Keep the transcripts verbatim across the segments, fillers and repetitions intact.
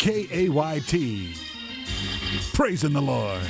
K A Y T. Praising the Lord.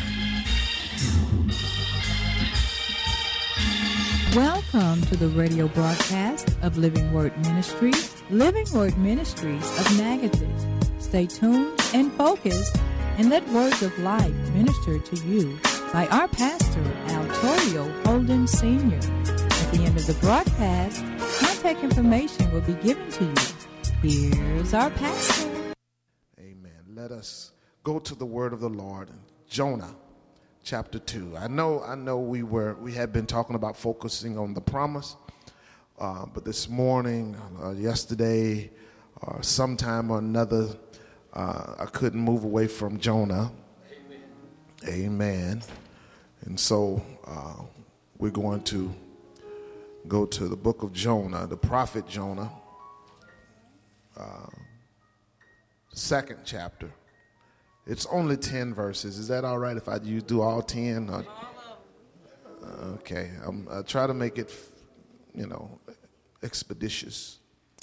Welcome to the radio broadcast of Living Word Ministries, Living Word Ministries of Natchitoches. Stay tuned and focused and let words of life minister to you by our pastor, Al Torrio Holden Senior At the end of the broadcast, contact information will be given to you. Here's our pastor. Amen. Let us go to the word of the Lord. Jonah, chapter two. I know, I know, we were we had been talking about focusing on the promise, uh, but this morning, uh, yesterday, or sometime or another, uh, I couldn't move away from Jonah. Amen. Amen. And so uh, we're going to go to the book of Jonah, the prophet Jonah, uh, second chapter. It's only ten verses. Is that all right if I you do all ten? Or, okay. I'm, I try to make it, you know, expeditious.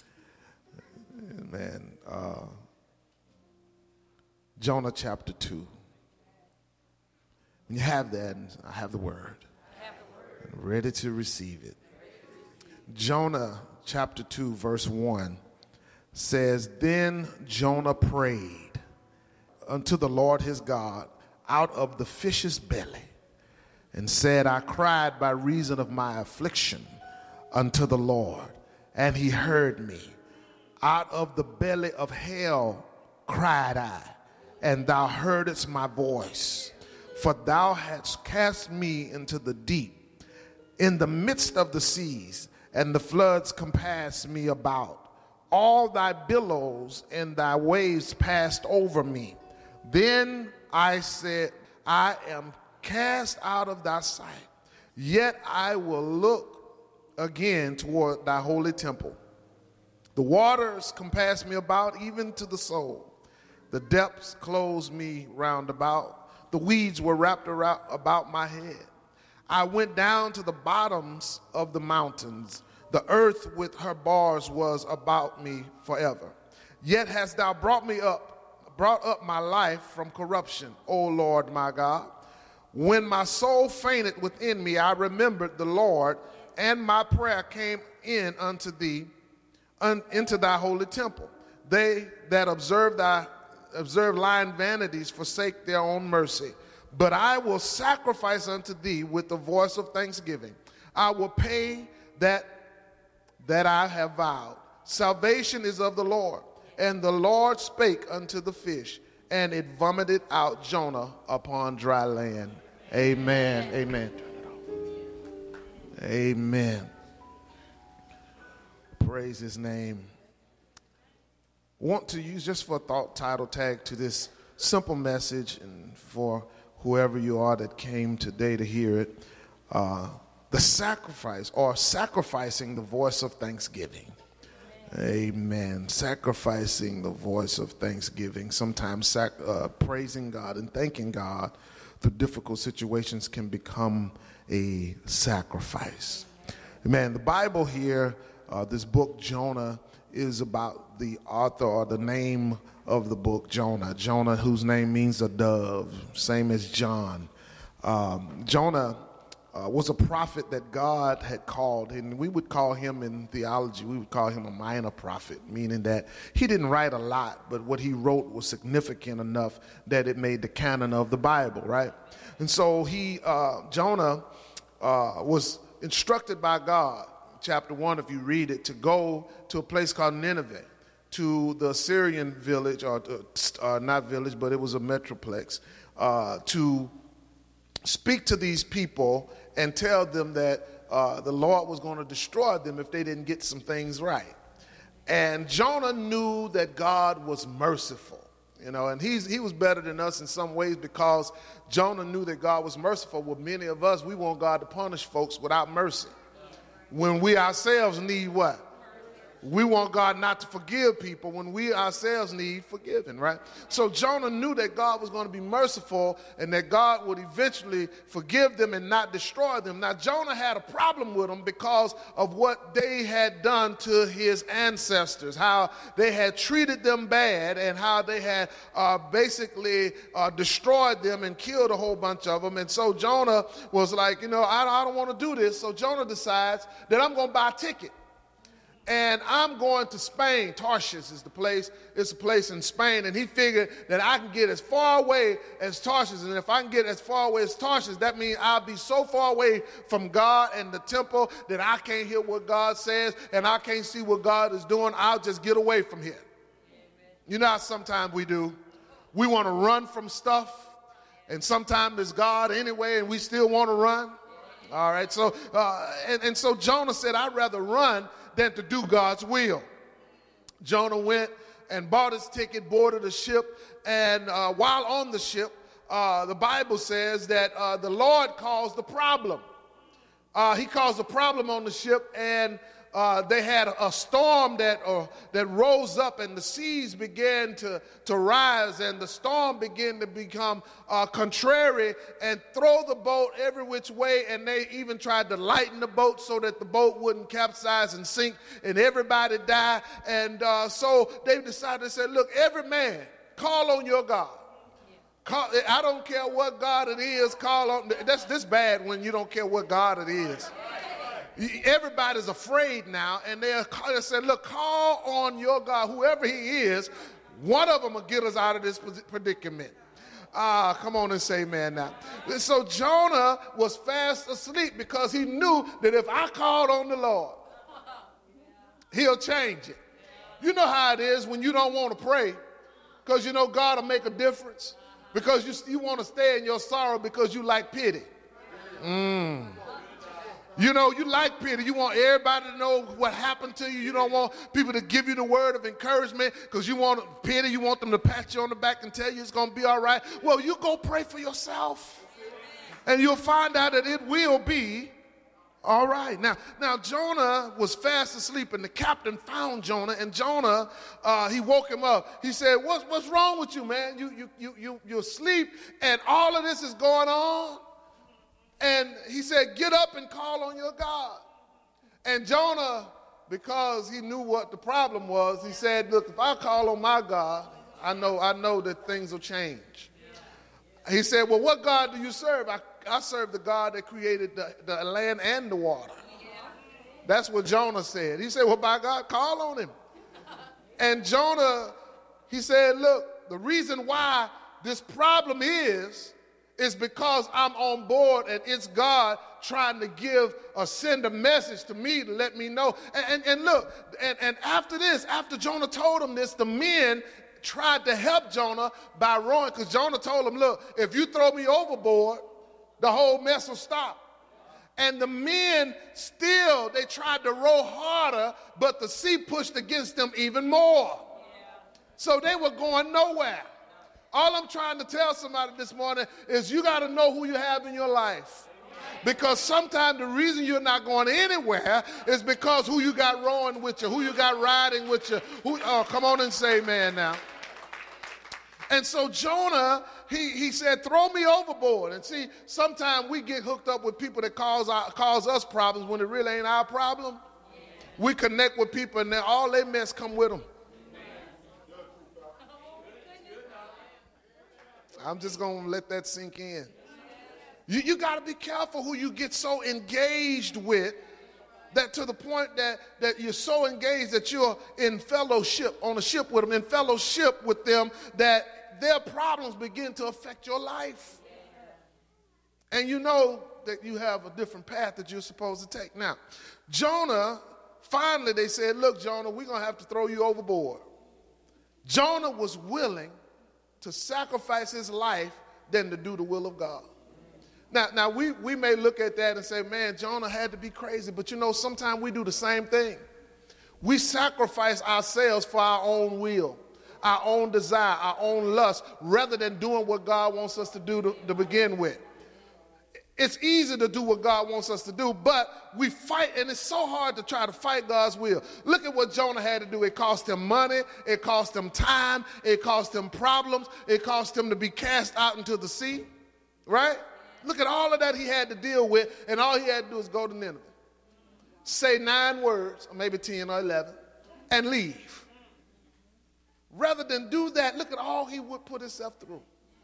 Man, uh, Jonah chapter two. When you have that, I have the word. I have the word. I'm ready to receive it. Jonah chapter two, verse one says, Then Jonah prayed unto the Lord his God out of the fish's belly, and said, I cried by reason of my affliction unto the Lord, and he heard me. Out of the belly of hell cried I, and thou heardest my voice. For thou hadst cast me into the deep, in the midst of the seas, and the floods compassed me about. All thy billows and thy waves passed over me. Then I said, I am cast out of thy sight, yet I will look again toward thy holy temple. The waters compassed me about, even to the soul. The depths closed me round about. The weeds were wrapped around about my head. I went down to the bottoms of the mountains. The earth with her bars was about me forever. Yet hast thou brought me up, brought up my life from corruption, O Lord my God. When my soul fainted within me, I remembered the Lord, and my prayer came in unto thee, un, into thy holy temple. They that observe thy observe lying vanities forsake their own mercy. But I will sacrifice unto thee with the voice of thanksgiving. I will pay that that I have vowed. Salvation is of the Lord. And the Lord spake unto the fish, and it vomited out Jonah upon dry land. Amen. Amen. Amen. Praise his name. Want to use just for a thought title tag to this simple message, and for whoever you are that came today to hear it, uh, the sacrifice, or sacrificing the voice of thanksgiving. Amen. Sacrificing the voice of thanksgiving. Sometimes sac- uh, praising God and thanking God through difficult situations can become a sacrifice. Amen. The Bible here, uh, this book Jonah, is about the author, or the name of the book Jonah. Jonah, whose name means a dove, same as John. Um, Jonah Uh, was a prophet that God had called, and we would call him in theology, we would call him a minor prophet, meaning that he didn't write a lot, but what he wrote was significant enough that it made the canon of the Bible, right? And so he, uh, Jonah, uh, was instructed by God, chapter one, if you read it, to go to a place called Nineveh, to the Assyrian village, or uh, not village, but it was a metroplex, uh, to speak to these people and tell them that uh, the Lord was going to destroy them if they didn't get some things right. And Jonah knew that God was merciful, you know, and he's, he was better than us in some ways, because Jonah knew that God was merciful. With many of us, we want God to punish folks without mercy, when we ourselves need what? We want God not to forgive people when we ourselves need forgiving, right? So Jonah knew that God was going to be merciful and that God would eventually forgive them and not destroy them. Now, Jonah had a problem with them because of what they had done to his ancestors, how they had treated them bad and how they had uh, basically uh, destroyed them and killed a whole bunch of them. And so Jonah was like, you know, I, I don't want to do this. So Jonah decides that I'm going to buy a ticket. And I'm going to Spain. Tarshish is the place. It's a place in Spain. And he figured that I can get as far away as Tarshish. And if I can get as far away as Tarshish, that means I'll be so far away from God and the temple that I can't hear what God says and I can't see what God is doing. I'll just get away from here. Amen. You know how sometimes we do. We want to run from stuff. And sometimes it's God anyway, and we still want to run. All right. So, uh, and, and so Jonah said, I'd rather run than to do God's will. Jonah went and bought his ticket, boarded a ship, and uh, while on the ship, uh, the Bible says that uh, the Lord caused the problem. Uh, he caused a problem on the ship, and uh, they had a, a storm that uh, that rose up, and the seas began to, to rise, and the storm began to become uh, contrary and throw the boat every which way, and they even tried to lighten the boat so that the boat wouldn't capsize and sink, and everybody died. And uh, so they decided to say, look, every man, call on your God. Call, I don't care what God it is, call on. That's this bad when you don't care what God it is. Everybody's afraid now, and they said, look, call on your God, whoever he is. One of them will get us out of this predicament. Ah, come on and say amen now. So Jonah was fast asleep because he knew that if I called on the Lord, he'll change it. You know how it is when you don't want to pray because you know God will make a difference, because you, you want to stay in your sorrow because you like pity. Mm. You know, you like pity. You want everybody to know what happened to you. You don't want people to give you the word of encouragement because you want pity. You want them to pat you on the back and tell you it's going to be all right. Well, you go pray for yourself, and you'll find out that it will be all right. Now, now Jonah was fast asleep, and the captain found Jonah, and Jonah, uh, he woke him up. He said, what's, what's wrong with you, man? You, you, you, you, you're asleep, and all of this is going on? And he said, get up and call on your God. And Jonah, because he knew what the problem was, he said, look, if I call on my God, I know, I know that things will change. He said, well, what God do you serve? I, I serve the God that created the, the land and the water. That's what Jonah said. He said, well, by God, call on him. And Jonah, he said, look, the reason why this problem is, is because I'm on board and it's God trying to give or send a message to me to let me know. And, and, and look, and, and after this, after Jonah told him this, the men tried to help Jonah by rowing, because Jonah told him, look, if you throw me overboard, the whole mess will stop. And the men still, they tried to row harder, but the sea pushed against them even more. So they were going nowhere. All I'm trying to tell somebody this morning is you got to know who you have in your life. Because sometimes the reason you're not going anywhere is because who you got rowing with you, who you got riding with you. Who, oh, come on and say amen now. And so Jonah, he, he said, throw me overboard. And see, sometimes we get hooked up with people that cause, our, cause us problems when it really ain't our problem. We connect with people and then all their mess come with them. I'm just going to let that sink in. You, you got to be careful who you get so engaged with, that to the point that, that you're so engaged that you're in fellowship, on a ship with them, in fellowship with them, that their problems begin to affect your life. And you know that you have a different path that you're supposed to take. Now, Jonah, finally they said, look, Jonah, we're going to have to throw you overboard. Jonah was willing to sacrifice his life than to do the will of God. Now, now we, we may look at that and say, man, Jonah had to be crazy. But you know, sometimes we do the same thing. We sacrifice ourselves for our own will, our own desire, our own lust, rather than doing what God wants us to do to, to begin with. It's easy to do what God wants us to do, but we fight, and it's so hard to try to fight God's will. Look at what Jonah had to do. It cost him money. It cost him time. It cost him problems. It cost him to be cast out into the sea, right? Look at all of that he had to deal with, and all he had to do is go to Nineveh, say nine words, or maybe ten or eleven, and leave. Rather than do that, look at all he would put himself through.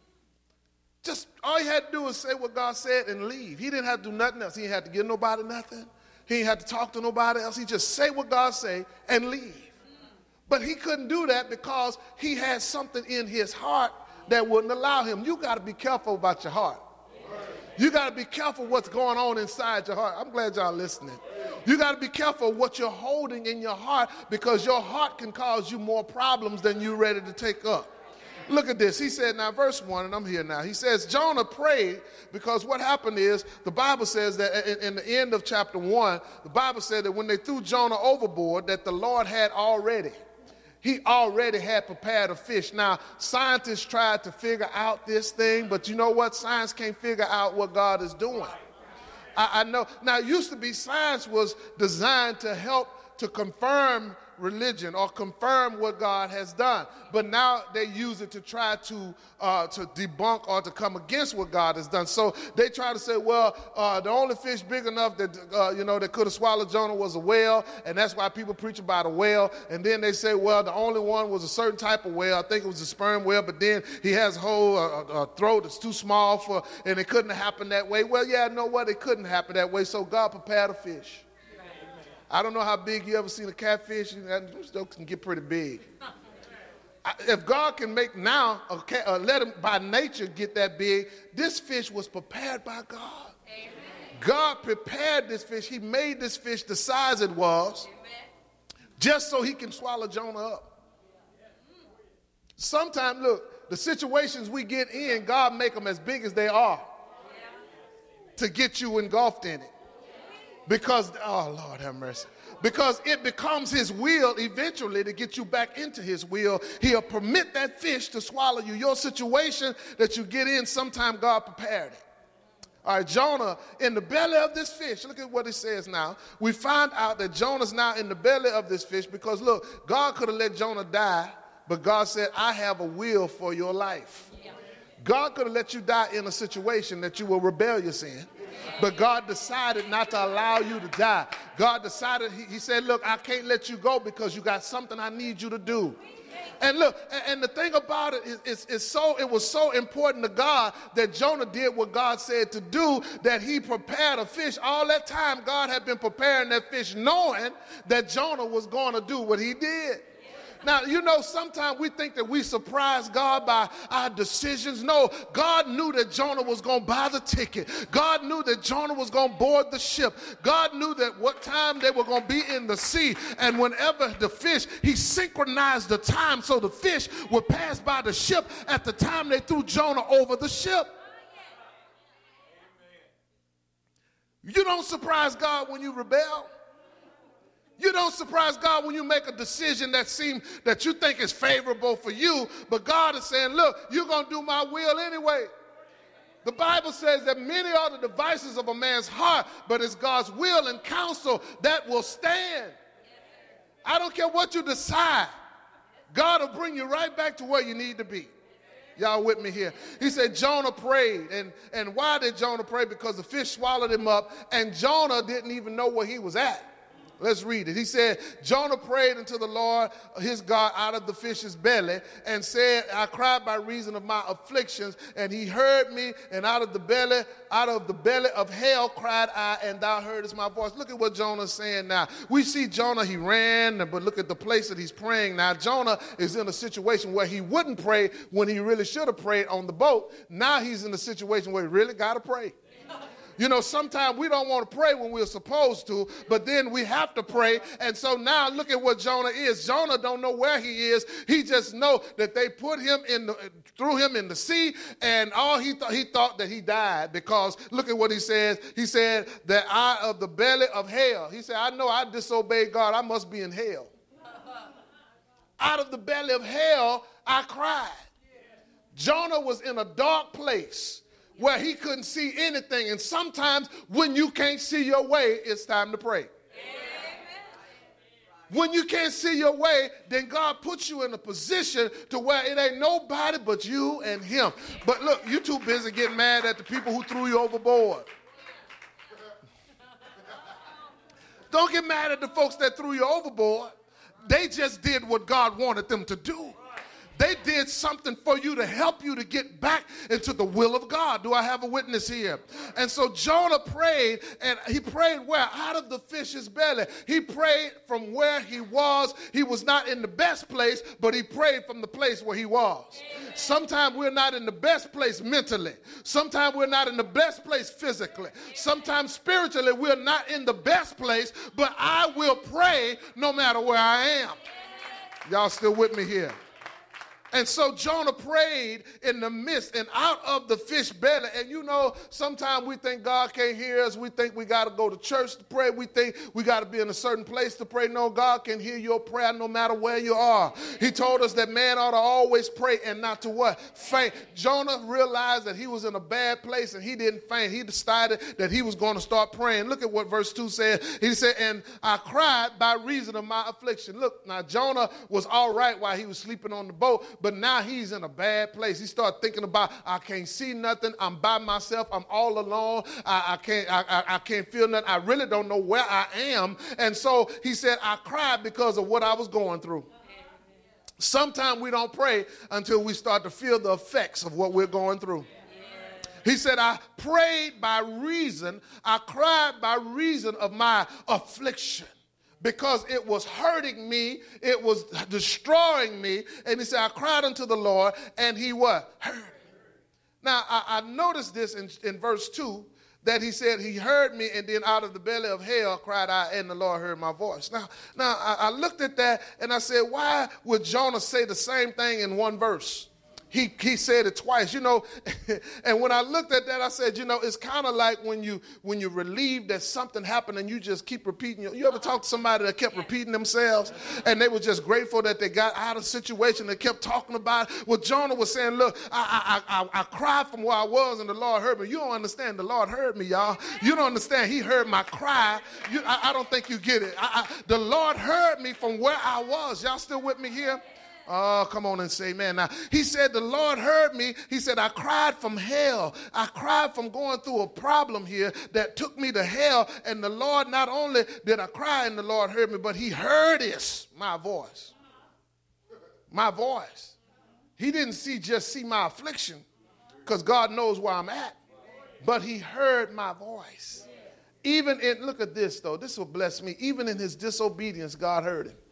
Just all he had to do was say what God said and leave. He didn't have to do nothing else. He didn't have to give nobody nothing. He didn't have to talk to nobody else. He just say what God say and leave. But he couldn't do that because he had something in his heart that wouldn't allow him. You got to be careful about your heart. You got to be careful what's going on inside your heart. I'm glad y'all listening. You got to be careful what you're holding in your heart, because your heart can cause you more problems than you're ready to take up. Look at this. He said, now verse one, and I'm here now. He says, Jonah prayed, because what happened is, the Bible says that in, in the end of chapter one, the Bible said that when they threw Jonah overboard, that the Lord had already, he already had prepared a fish. Now, scientists tried to figure out this thing, but you know what? Science can't figure out what God is doing. I, I know. Now, it used to be science was designed to help to confirm religion or confirm what God has done. But now they use it to try to uh, to debunk or to come against what God has done. So they try to say, well, uh, the only fish big enough that, uh, you know, that could have swallowed Jonah was a whale, and that's why people preach about a whale. And then they say, well, the only one was a certain type of whale. I think it was a sperm whale, but then he has a whole uh, uh, throat that's too small for, and it couldn't happen that way. Well, yeah, I know what? It couldn't happen that way, so God prepared a fish. I don't know how big you ever seen a catfish. Those can get pretty big. If God can make now, a cat, uh, let him by nature get that big, this fish was prepared by God. Amen. God prepared this fish. He made this fish the size it was. Amen. Just so he can swallow Jonah up. Sometimes, look, the situations we get in, God make them as big as they are to get you engulfed in it. Because, oh, Lord have mercy. Because it becomes his will eventually to get you back into his will. He'll permit that fish to swallow you. Your situation that you get in, sometime God prepared it. All right, Jonah in the belly of this fish. Look at what it says now. We find out that Jonah's now in the belly of this fish because, look, God could have let Jonah die, but God said, I have a will for your life. God could have let you die in a situation that you were rebellious in. But God decided not to allow you to die. God decided, he, he said, look, I can't let you go because you got something I need you to do. And look, and, and the thing about it is, is, is so, it was so important to God that Jonah did what God said to do, that he prepared a fish. All that time, God had been preparing that fish, knowing that Jonah was going to do what he did. Now, you know, sometimes we think that we surprise God by our decisions. No, God knew that Jonah was going to buy the ticket. God knew that Jonah was going to board the ship. God knew that what time they were going to be in the sea. And whenever the fish, he synchronized the time so the fish would pass by the ship at the time they threw Jonah over the ship. You don't surprise God when you rebel. You don't surprise God when you make a decision that seems that you think is favorable for you, but God is saying, look, you're going to do my will anyway. The Bible says that many are the devices of a man's heart, but it's God's will and counsel that will stand. I don't care what you decide. God will bring you right back to where you need to be. Y'all with me here? He said Jonah prayed. And, and why did Jonah pray? Because the fish swallowed him up, and Jonah didn't even know where he was at. Let's read it. He said, Jonah prayed unto the Lord his God out of the fish's belly and said, I cried by reason of my afflictions, and he heard me, and out of the belly, out of the belly of hell cried I, and thou heardest my voice. Look at what Jonah's saying now. We see Jonah, he ran, but look at the place that he's praying now. Jonah is in a situation where he wouldn't pray when he really should have prayed on the boat. Now he's in a situation where he really got to pray. You know, sometimes we don't want to pray when we're supposed to, but then we have to pray. And so now look at what Jonah is. Jonah don't know where he is. He just know that they put him in the, threw him in the sea, and all he thought, he thought that he died, because look at what he says. He said that I of the belly of hell. He said, I know I disobeyed God. I must be in hell. Out of the belly of hell, I cried. Jonah was in a dark place where he couldn't see anything. And sometimes when you can't see your way, it's time to pray. When you can't see your way, then God puts you in a position to where it ain't nobody but you and him. But look, you too busy getting mad at the people who threw you overboard. Don't get mad at the folks that threw you overboard. They just did what God wanted them to do. They did something for you to help you to get back into the will of God. Do I have a witness here? And so Jonah prayed, and he prayed where? Out of the fish's belly. He prayed from where he was. He was not in the best place, but he prayed from the place where he was. Sometimes we're not in the best place mentally. Sometimes we're not in the best place physically. Sometimes spiritually we're not in the best place, but I will pray no matter where I am. Y'all still with me here? And so Jonah prayed in the midst and out of the fish belly. And you know, sometimes we think God can't hear us. We think we got to go to church to pray. We think we got to be in a certain place to pray. No, God can hear your prayer no matter where you are. He told us that man ought to always pray and not to what? Faint. Jonah realized that he was in a bad place and he didn't faint. He decided that he was going to start praying. Look at what verse two said. He said, and I cried by reason of my affliction. Look, now Jonah was all right while he was sleeping on the boat, but now he's in a bad place. He started thinking about, I can't see nothing. I'm by myself. I'm all alone. I, I can't I, I, I can't feel nothing. I really don't know where I am. And so he said, I cried because of what I was going through. Sometimes we don't pray until we start to feel the effects of what we're going through. He said, I prayed by reason. I cried by reason of my affliction, because it was hurting me, it was destroying me. And he said, I cried unto the Lord, and he what? Heard me. Now, I, I noticed this in, in verse two, that he said, he heard me, and then out of the belly of hell cried I, and the Lord heard my voice. Now, now I, I looked at that, and I said, why would Jonah say the same thing in one verse? He, he said it twice, you know, and when I looked at that, I said, you know, it's kind of like when you when you're relieved that something happened and you just keep repeating. You ever talk to somebody that kept repeating themselves and they were just grateful that they got out of the situation, they kept talking about it? Well, Jonah was saying, look, I, I, I, I cried from where I was and the Lord heard me. You don't understand. The Lord heard me, y'all. You don't understand. He heard my cry. You, I, I don't think you get it. I, I, the Lord heard me from where I was. Y'all still with me here? Oh, come on and say amen. Now, he said, the Lord heard me. He said, I cried from hell. I cried from going through a problem here that took me to hell. And the Lord, not only did I cry and the Lord heard me, but he heard this, my voice. My voice. He didn't see just see my affliction, because God knows where I'm at, but he heard my voice. Even in, look at this though, this will bless me. Even in his disobedience, God heard him.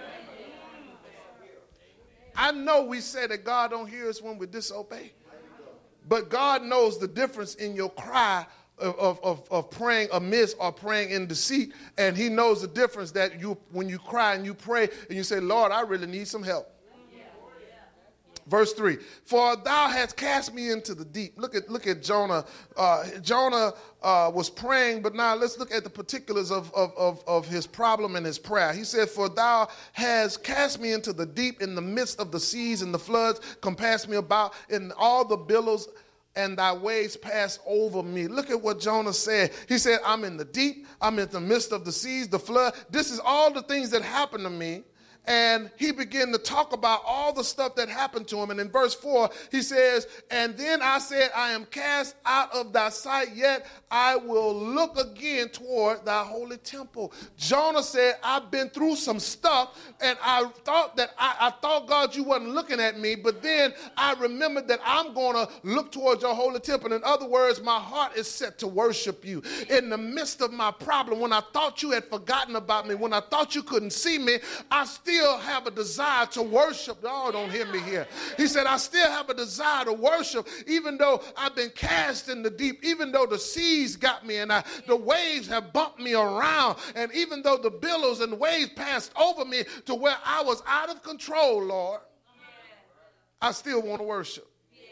I know we say that God don't hear us when we disobey, but God knows the difference in your cry of, of, of praying amiss or praying in deceit, and he knows the difference that you when you cry and you pray and you say, Lord, I really need some help. Verse three, for thou hast cast me into the deep. Look at look at Jonah. Uh, Jonah uh, was praying, but now let's look at the particulars of, of, of, of his problem and his prayer. He said, for thou hast cast me into the deep, in the midst of the seas and the floods, compassed me about in all the billows, and thy waves passed over me. Look at what Jonah said. He said, I'm in the deep, I'm in the midst of the seas, the flood. This is all the things that happened to me. And he began to talk about all the stuff that happened to him. And in verse four, he says, and then I said, I am cast out of thy sight, yet I will look again toward thy holy temple. Jonah said, I've been through some stuff, and I thought that I, I thought, God, you wasn't looking at me, but then I remembered that I'm going to look towards your holy temple. In other words, my heart is set to worship you. In the midst of my problem, when I thought you had forgotten about me, when I thought you couldn't see me, I still still have a desire to worship. Oh, don't hear me here. He said, I still have a desire to worship, even though I've been cast in the deep, even though the seas got me and I, the waves have bumped me around, and even though the billows and waves passed over me to where I was out of control, Lord, I still want to worship.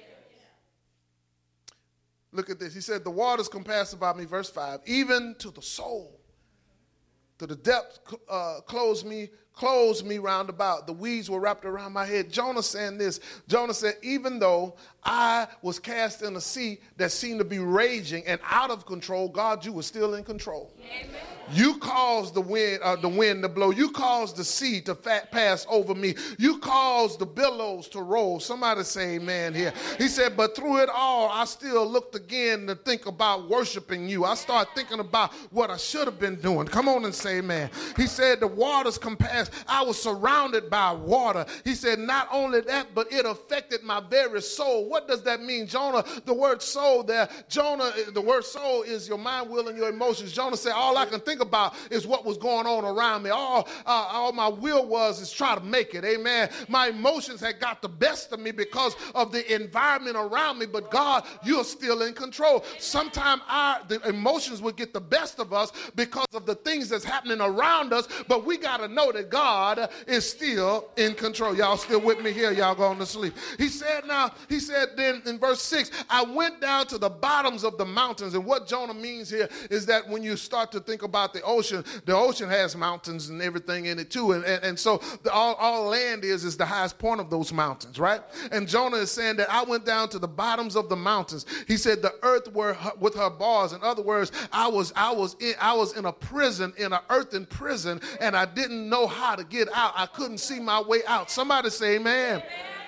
Look at this. He said, the waters compassed about me, verse five, even to the soul. To the depths uh, close me closed me round about. The weeds were wrapped around my head. Jonah saying this. Jonah said, even though I was cast in a sea that seemed to be raging and out of control, God, you were still in control. Amen. You caused the wind, uh, the wind to blow. You caused the sea to fat pass over me. You caused the billows to roll. Somebody say amen here. He said, but through it all, I still looked again to think about worshiping you. I started thinking about what I should have been doing. Come on and say amen. He said, the waters compassed. I was surrounded by water. He said, not only that, but it affected my very soul. What does that mean? Jonah, the word soul there, Jonah, the word soul is your mind, will, and your emotions. Jonah said, all I can think about is what was going on around me. All, uh, all my will was is try to make it. Amen. My emotions had got the best of me because of the environment around me, but God, you're still in control. Sometimes our the emotions will get the best of us because of the things that's happening around us, but we got to know that God is still in control. Y'all still with me here? Y'all going to sleep. He said now, he said then in verse six, I went down to the bottoms of the mountains. And what Jonah means here is that when you start to think about the ocean, the ocean has mountains and everything in it too. And, and, and so the, all, all land is is the highest point of those mountains, right? And Jonah is saying that I went down to the bottoms of the mountains. He said the earth were her, with her bars. In other words, I was I was in, I was in a prison, in an earthen prison, and I didn't know how to get out. I couldn't see my way out. Somebody say amen. Amen.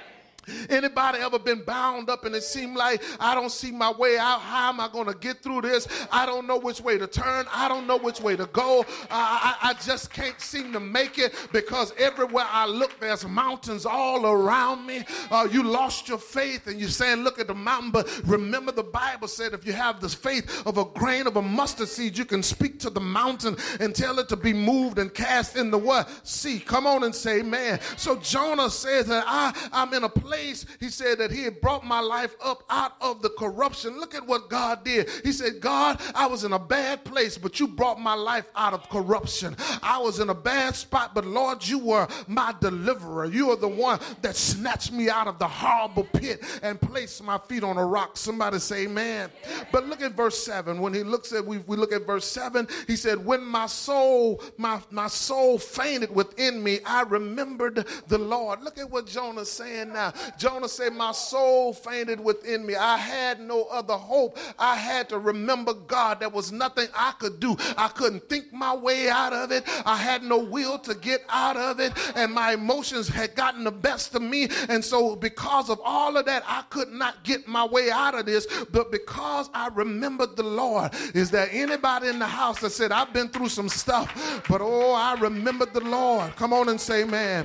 Anybody ever been bound up and it seemed like I don't see my way out? How am I going to get through this? I don't know which way to turn. I don't know which way to go. Uh, I, I just can't seem to make it because everywhere I look, there's mountains all around me. Uh, you lost your faith and you're saying, look at the mountain. But remember, the Bible said if you have the faith of a grain of a mustard seed, you can speak to the mountain and tell it to be moved and cast in the what? Sea. Come on and say amen. So Jonah says that I, I'm in a place. He said that he had brought my life up out of the corruption. Look at what God did. He said, God, I was in a bad place, but you brought my life out of corruption. I was in a bad spot, but Lord, you were my deliverer. You are the one that snatched me out of the horrible pit and placed my feet on a rock. Somebody say amen. But look at verse seven. When he looks at, we, we look at verse seven, he said, when my soul, my, my soul fainted within me, I remembered the Lord. Look at what Jonah's saying now. Jonah said, my soul fainted within me. I had no other hope. I had to remember God. There was nothing I could do. I couldn't think my way out of it. I had no will to get out of it. And my emotions had gotten the best of me. And so because of all of that, I could not get my way out of this. But because I remembered the Lord, is there anybody in the house that said, I've been through some stuff, but oh, I remembered the Lord? Come on and say amen.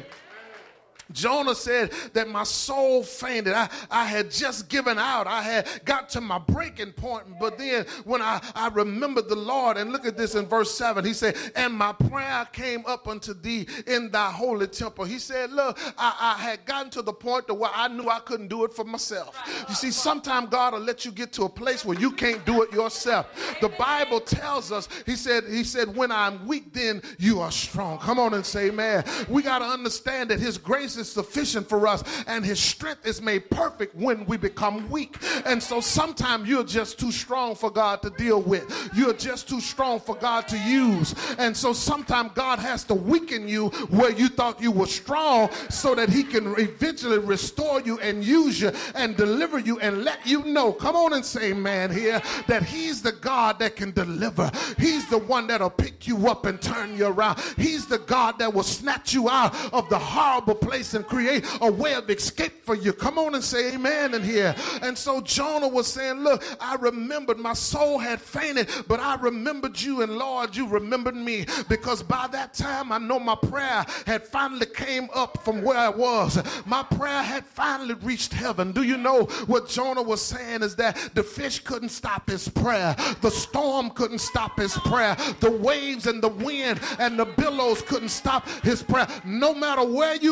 Jonah said that my soul fainted. I, I had just given out. I had got to my breaking point. But then when I, I remembered the Lord, and look at this in verse seven, he said, and my prayer came up unto thee in thy holy temple. He said, look, I, I had gotten to the point to where I knew I couldn't do it for myself. You see, sometimes God will let you get to a place where you can't do it yourself. The Bible tells us, he said, he said, when I'm weak, then you are strong. Come on and say amen. We got to understand that his grace is sufficient for us, and his strength is made perfect when we become weak. And so sometimes you're just too strong for God to deal with. You're just too strong for God to use. And so sometimes God has to weaken you where you thought you were strong so that he can eventually restore you and use you and deliver you and let you know, come on and say amen here, that he's the God that can deliver. He's the one that'll pick you up and turn you around. He's the God that will snatch you out of the horrible place and create a way of escape for you. Come on and say amen in here. And so Jonah was saying, look, I remembered, my soul had fainted, but I remembered you, and Lord, you remembered me, because by that time I know my prayer had finally came up from where I was. My prayer had finally reached heaven. Do you know what Jonah was saying is that the fish couldn't stop his prayer. The storm couldn't stop his prayer. The waves and the wind and the billows couldn't stop his prayer. No matter where you are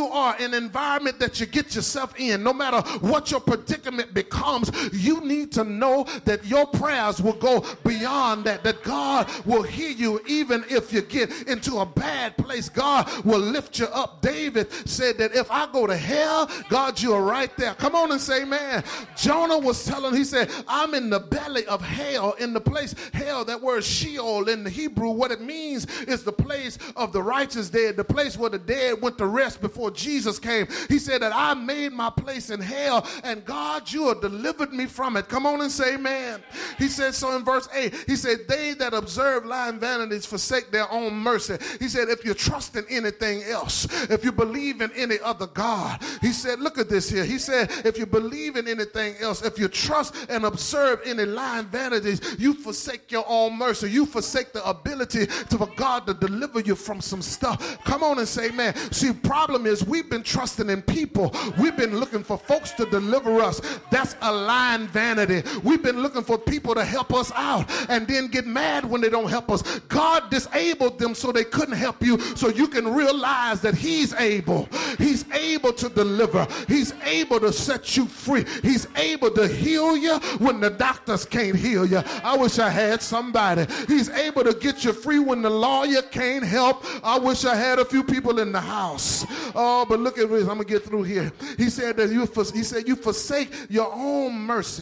an environment that you get yourself in, no matter what your predicament becomes, you need to know that your prayers will go beyond that, that God will hear you even if you get into a bad place. God will lift you up. David said that if I go to hell, God, you are right there. Come on and say, man. Jonah was telling, he said, I'm in the belly of hell, in the place, hell, that word Sheol in the Hebrew, what it means is the place of the righteous dead, the place where the dead went to rest before Jesus came. He said that I made my place in hell, and God, you have delivered me from it. Come on and say amen. He said, so in verse eight, he said, they that observe lying vanities forsake their own mercy. He said, if you trust in anything else, if you believe in any other God, he said, look at this here. He said, if you believe in anything else, if you trust and observe any lying vanities, you forsake your own mercy. You forsake the ability to, for God to deliver you from some stuff. Come on and say, man. See, problem is we've been trusting in people. We've been looking for folks to deliver us. That's a lying vanity. We've been looking for people to help us out and then get mad when they don't help us. God disabled them so they couldn't help you, so you can realize that he's able. He's able to deliver. He's able to set you free. He's able to heal you when the doctors can't heal you. I wish I had somebody. He's able to get you free when the lawyer can't help. I wish I had a few people in the house. Oh, but look at this. I'm gonna get through here. He said that you, he said you forsake your own mercy.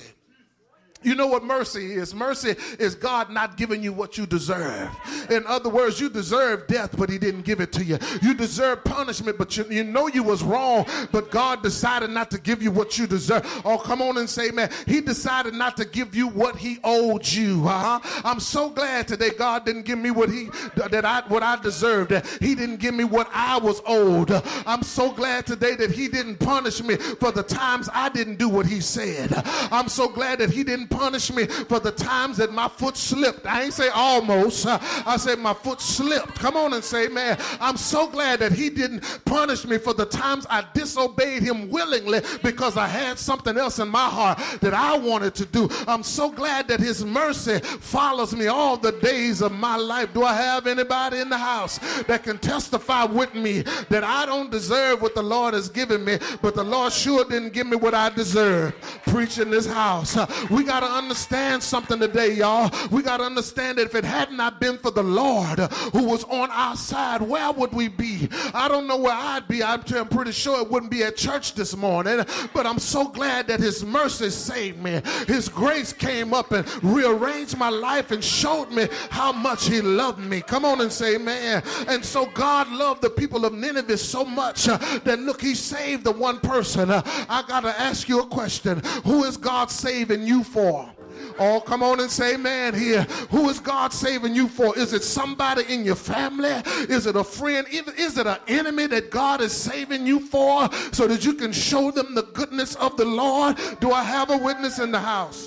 You know what mercy is? Mercy is God not giving you what you deserve. In other words, you deserve death, but he didn't give it to you. You deserve punishment, but you, you know you was wrong, but God decided not to give you what you deserve. Oh, come on and say, man, he decided not to give you what he owed you. Uh-huh. I'm so glad today God didn't give me what he that I what I deserved. He didn't give me what I was owed. I'm so glad today that he didn't punish me for the times I didn't do what he said. I'm so glad that he didn't punish me for the times that my foot slipped. I ain't say almost. I said my foot slipped. Come on and say, man, I'm so glad that he didn't punish me for the times I disobeyed him willingly because I had something else in my heart that I wanted to do. I'm so glad that his mercy follows me all the days of my life. Do I have anybody in the house that can testify with me that I don't deserve what the Lord has given me, but the Lord sure didn't give me what I deserve? Preach in this house. We got to understand something today, y'all. We got to understand that if it had not been for the Lord who was on our side, where would we be? I don't know where I'd be. I'm pretty sure it wouldn't be at church this morning, but I'm so glad that his mercy saved me. His grace came up and rearranged my life and showed me how much he loved me. Come on and say, man. And so God loved the people of Nineveh so much uh, that, look, he saved the one person. Uh, I got to ask you a question. Who is God saving you for? Oh, come on and say amen here. Who is God saving you for? Is it somebody in your family? Is it a friend? Is it an enemy that God is saving you for so that you can show them the goodness of the Lord? Do I have a witness in the house?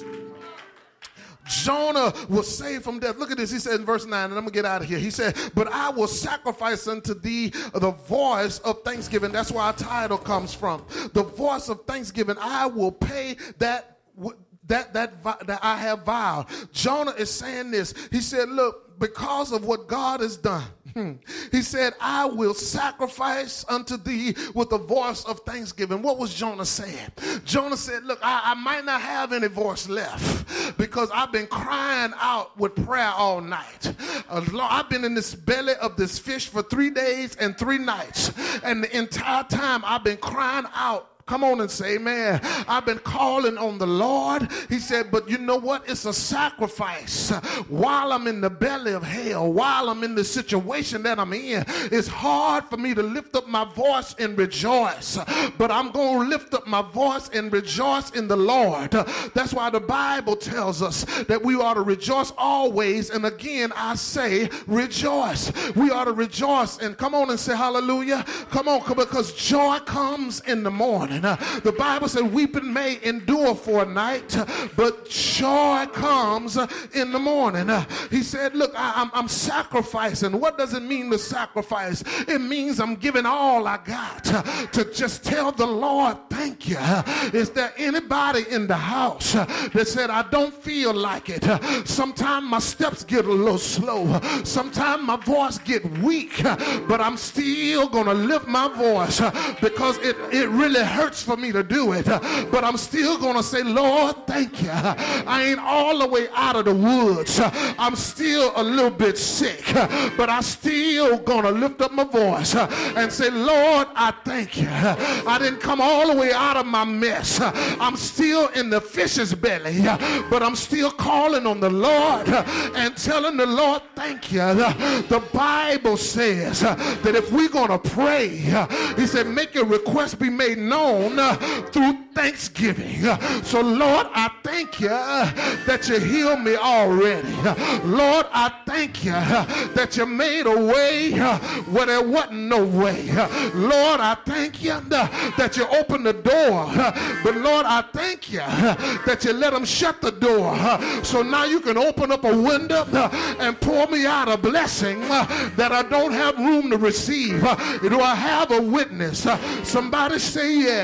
Jonah was saved from death. Look at this. He said in verse nine, and I'm going to get out of here. He said, but I will sacrifice unto thee the voice of thanksgiving. That's where our title comes from. The voice of thanksgiving. I will pay that That, that that I have vowed. Jonah is saying this. He said, look, because of what God has done, he said, I will sacrifice unto thee with a voice of thanksgiving. What was Jonah saying? Jonah said, look, I, I might not have any voice left because I've been crying out with prayer all night. Uh, I've been in this belly of this fish for three days and three nights. And the entire time I've been crying out. Come on and say, man, I've been calling on the Lord. He said, but you know what? It's a sacrifice. While I'm in the belly of hell, while I'm in the situation that I'm in, it's hard for me to lift up my voice and rejoice. But I'm going to lift up my voice and rejoice in the Lord. That's why the Bible tells us that we ought to rejoice always. And again, I say rejoice. We ought to rejoice. And come on and say hallelujah. Come on, because joy comes in the morning. Uh, the Bible said weeping may endure for a night, uh, but joy comes uh, in the morning. Uh, he said, look, I, I'm, I'm sacrificing. What does it mean to sacrifice? It means I'm giving all I got uh, to just tell the Lord thank you. Is there anybody in the house that said, I don't feel like it? Sometimes my steps get a little slow. Sometimes my voice get weak, but I'm still gonna lift my voice because it, it really hurts for me to do it. But I'm still gonna say, Lord, thank you. I ain't all the way out of the woods. I'm still a little bit sick, but I still gonna lift up my voice and say, Lord, I thank you. I didn't come all the way out of my mess. I'm still in the fish's belly, but I'm still calling on the Lord and telling the Lord, thank you. The Bible says that if we're gonna pray, he said, make your request be made known through thanksgiving. So Lord, I thank you that you healed me already. Lord, I thank you that you made a way where there wasn't no way. Lord, I thank you that you opened the door. But Lord, I thank you that you let them shut the door. So now you can open up a window and pour me out a blessing that I don't have room to receive. Do I have a witness? Somebody say yes.